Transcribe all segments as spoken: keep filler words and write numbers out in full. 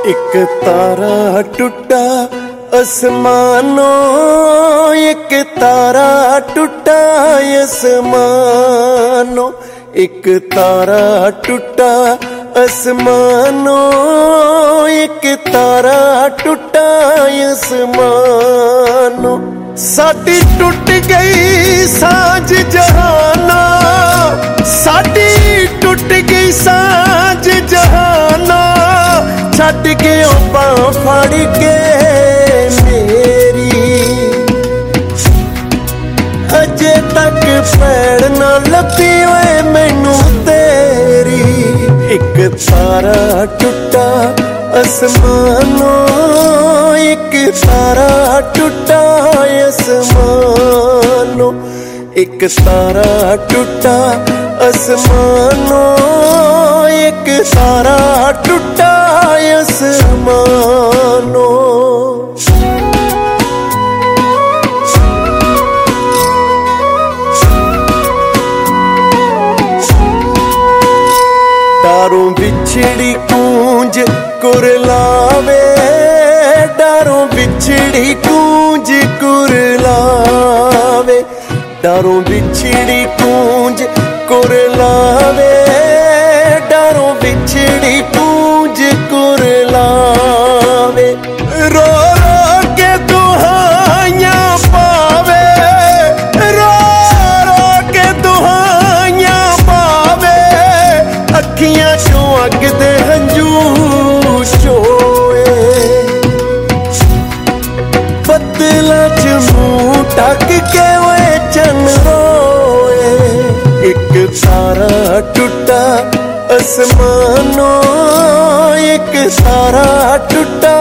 एक तारा टूटा आसमानों, एक तारा टूटा आसमानों, एक तारा टूटा आसमानों, एक तारा टूटा आसमानों। साडी टूट गई सांझ जहाना, साडी टूट गई सांझ जहाना, छड्ड के बां फड़ के मेरी अजे तक पैड़ ना लभी ओए मैनू तेरी। एक तारा टूटा आसमानों, एक तारा टूटा आसमानों, एक तारा टूटा आसमानों, एक तारा टूटा आसमानों। डारों बिछड़ी कूंज कुरलावे, डारों बिछड़ी कूंज कुरलावे, डारों बिछड़ी कूंज कुरलावे, डारों बिछड़ी कूंज कुरलावे। रो रो के दुहाइयां पावे, रो रो के दुहाइयां पावे, अखियां चों अग दे हंझू चोए, बदलां च मूंह ढक के ओए चन रोए। एक तारा टूटा आसमानों, एक तारा टूटा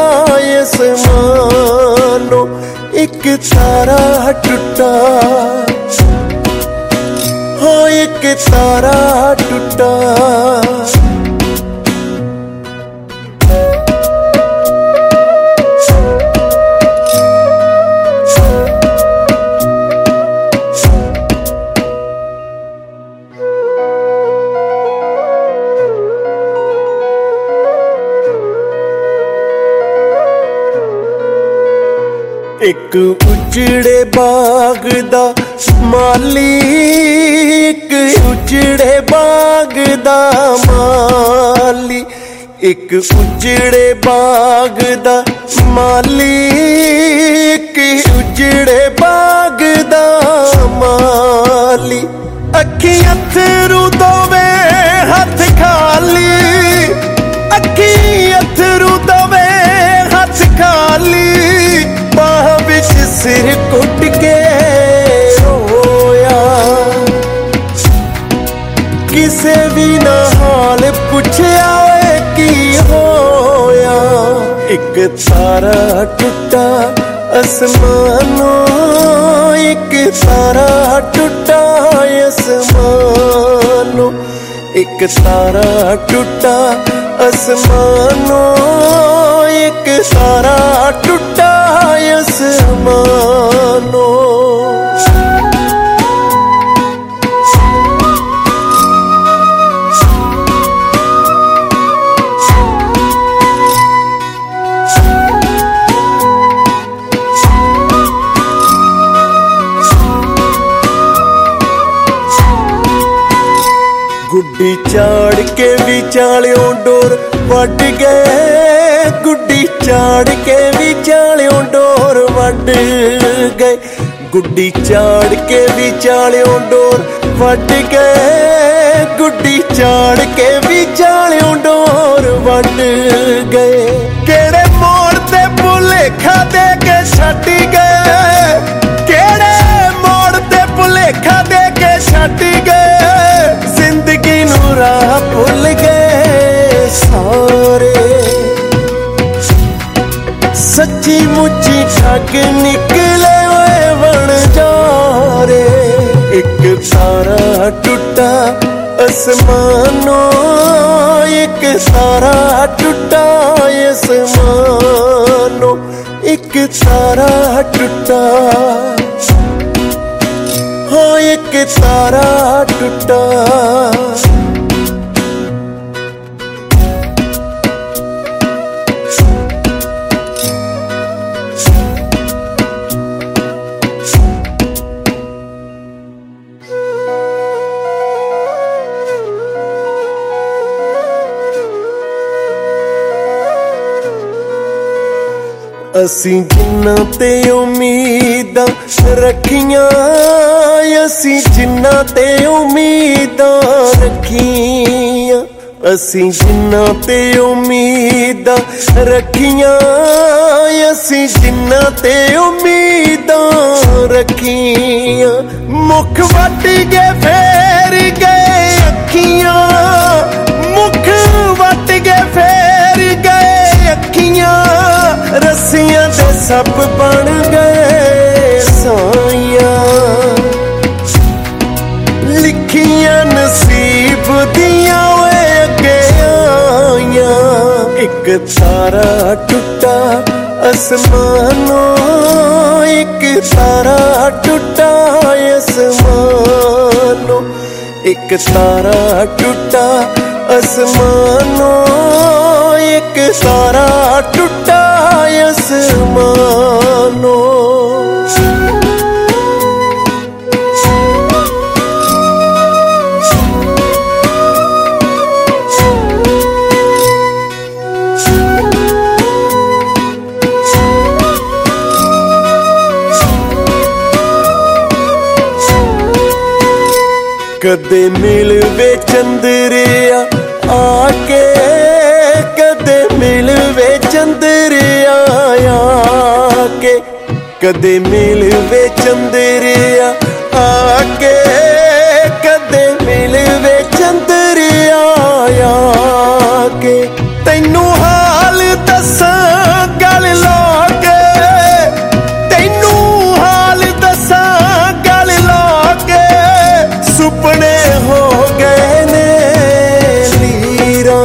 आसमानों, एक तारा टूटा, हो एक तारा टूटा। एक उजड़े बाग दा माली, एक उजड़े बाग दा माली, एक उजड़े बाग दा माली, एक उजड़े बाग दा माली। अखी अथरू दोवे हथ खाली, अखी अथरू दोवे हथ खाली, बाह बिच सिर कुट के रोया, किसे भी ना हाल पुछया ओए की होया। एक तारा टूटा आसमानों, एक तारा टूटा आसमानों, एक तारा टूटा आसमानों, एक तारा टूटा आसमानों। गुड्डी चाड़ के विचालियों डोर वड गए, गुड्डी चाड़ के विचालियों डोर वड गए, गुड्डी चाड़ के विचालियों डोर वड गए, गुड्डी चाड़ के विचालियों डोर वड गए। केड़े मोड़ ते भुलेखा दे के छड्ड गए, केड़े मोड़ ते भुलेखा दे के छड्ड गए, जिंदगी नू राह भुल गए सारे, सच्ची मुच्ची ठग निकले ओए बन जा रे। एक तारा टूटा आसमानों, एक तारा टूटा आसमानों, एक तारा टूटा, हो एक तारा टूटा। ਅਸੀਂ ਜਿੰਨਾ ਤੇ ਉਮੀਦਾਂ ਰੱਖੀਆਂ, ਅਸੀਂ ਜਿੰਨਾ ਤੇ ਉਮੀਦਾਂ ਰੱਖੀਆਂ, ਅਸੀਂ ਜਿੰਨਾ ਤੇ ਉਮੀਦਾਂ ਰੱਖੀਆਂ, ਅਸੀਂ ਜਿੰਨਾ ਤੇ ਉਮੀਦਾਂ ਰੱਖੀਆਂ। ਮੁੱਖ ਵੱਟ ਗਏ ਫੇਰ ਗਏ ਅੱਖੀਆਂ, ਮੁੱਖ ਵੱਟ ਗਏ ਫੇਰ ਗਏ ਅੱਖੀਆਂ, ਰੱਸੀਆਂ ਦੇ ਸੱਪ ਬਣ ਗਏ ਸਾਈਆਂ। ਲਿਖੀਆਂ ਨਸੀਬ ਦੀਆਂ ਓਏ ਅੱਗੇ ਆਈਆਂ, ਇੱਕ ਤਾਰਾ ਟੁੱਟਾ ਅਸਮਾਨੋਂ, ਇੱਕ ਤਾਰਾ ਟੁੱਟਾ ਅਸਮਾਨੋਂ, ਇੱਕ ਤਾਰਾ ਟੁੱਟਾ ਅਸਮਾਨੋਂ, ਇੱਕ ਤਾਰਾ ਟੁੱਟਾ ਅਸਮਾਨੋਂ। ਕਦੇ ਮਿਲਵੇ ਚੰਦਰਿਆ ਆ ਕੇ, ਕਦੇ ਮਿਲਵੇ ਚੰਦਰਿਆ ਆ ਕੇ, ਕਦੇ ਮਿਲਵੇ ਚੰਦਰਿਆ ਆ ਕੇ, ਕਦੇ ਮਿਲਵੇ ਚੰਦਰਿਆ ਆ ਕੇ। ਤੈਨੂੰ ਹਾਲ ਦੱਸਾਂ ਗਲ ਲਾ ਕੇ, ਤੈਨੂੰ ਹਾਲ ਦੱਸਾਂ ਗਲ ਲਾ ਕੇ, ਸੁਪਨੇ ਹੋ ਗਏ ਨੇ ਲੀਰਾਂ,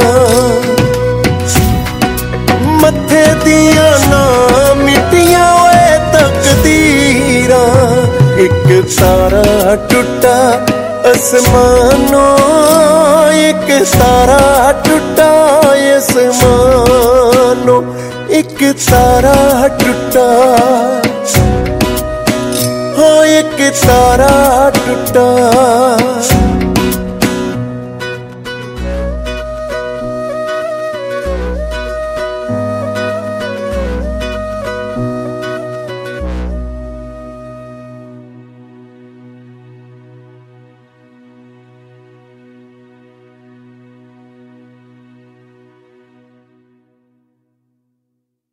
ਮੱਥੇ ਦੀਆਂ ਨਾ ਮਿੱਟੀਆਂ ਓਏ ਤਕਦੀਰਾਂ। ਇੱਕ ਤਾਰਾ ਟੁੱਟਾ ਅਸਮਾਨੋਂ, ਇੱਕ ਤਾਰਾ ਟੁੱਟਾ ਅਸਮਾਨੋਂ, ਇੱਕ ਤਾਰਾ ਟੁੱਟਾ, ਹੋ ਇੱਕ ਤਾਰਾ ਟੁੱਟਾ।